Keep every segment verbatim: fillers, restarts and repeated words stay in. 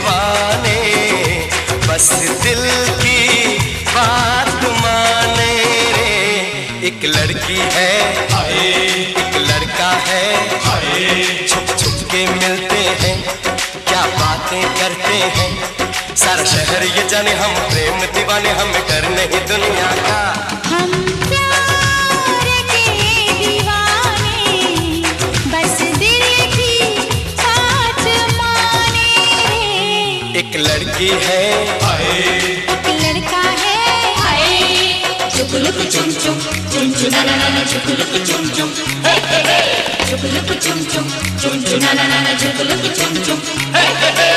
दीवाने, बस दिल की बात माने रे। एक लड़की है एक लड़का है, छुप छुप के मिलते हैं, क्या बातें करते हैं। सारा शहर ये जाने हम प्रेम दीवाने, हम डर नहीं दुनिया का। हम प्यार के दीवाने, बस दिल की बात माने रे। एक लड़की है एक लड़का है, चुकुलुक चुम चुम चुम चुम ना ना ना, चुकुलुक चुम चुम हे हे हे, चुकुलुक चुम चुम चुम चुम ना ना ना, चुकुलुक चुम चुम हे हे हे।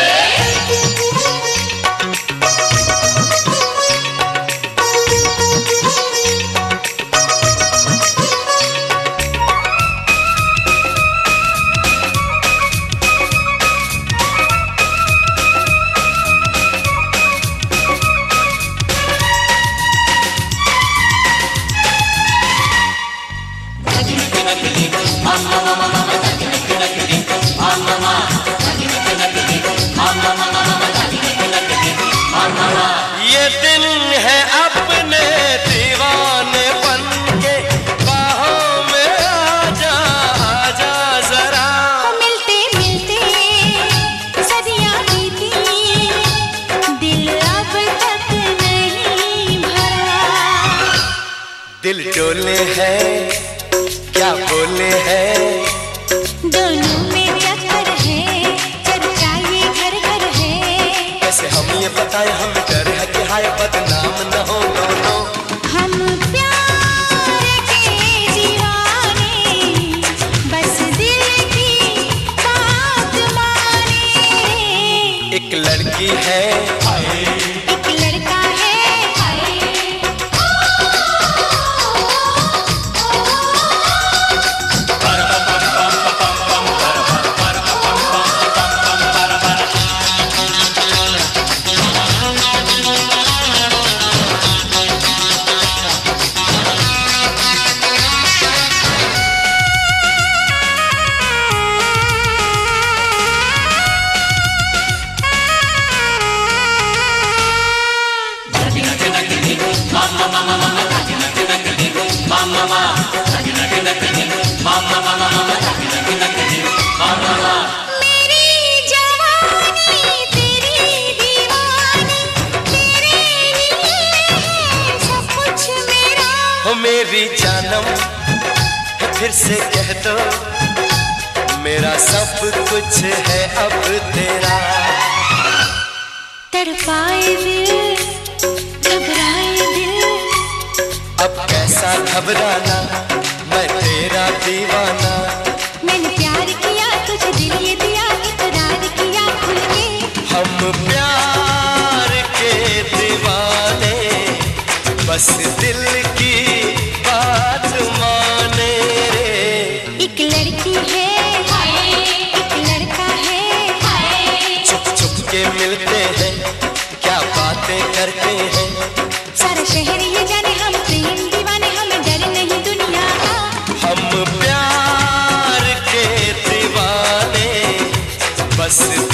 ये दिन है अपने दीवाने बन के, बाहों में आजा आजा जरा। मिलते मिलते सदियां बीती, दिल अब तक नहीं भरा। दिल डोले है क्या बोले है, दोनों में चक्कर है, चर्चा ये घर घर है। कैसे हम ये बताए, हम डर है कि हाय बदनाम न हो। नो नो हम प्यार के दीवाने, बस दिल की बात माने रे। एक लड़की है एक लड़का है, मेरी जवानी तेरी दीवानी, तेरे लिए है सब कुछ मेरा। हो मेरी जानम, फिर से कह दो, मेरा सब कुछ है अब तेरा। तड़पाए दिल, घबराए दिल, अब कैसा घबराना, मैं तेरा दीवाना। मैंने प्यार किया तुझे, दिल ये दिया, इकरार किया खुल के। हम प्यार के दीवाने, बस दिल की बात माने रे। एक लड़की है एक लड़का है, छुप छुप के मिलते हैं, क्या बातें करते हैं। सारा शहर ये जाने हम प्रेम दीवाने, हमें डर नहीं दुनिया का। हम प्यार के दीवाने, बस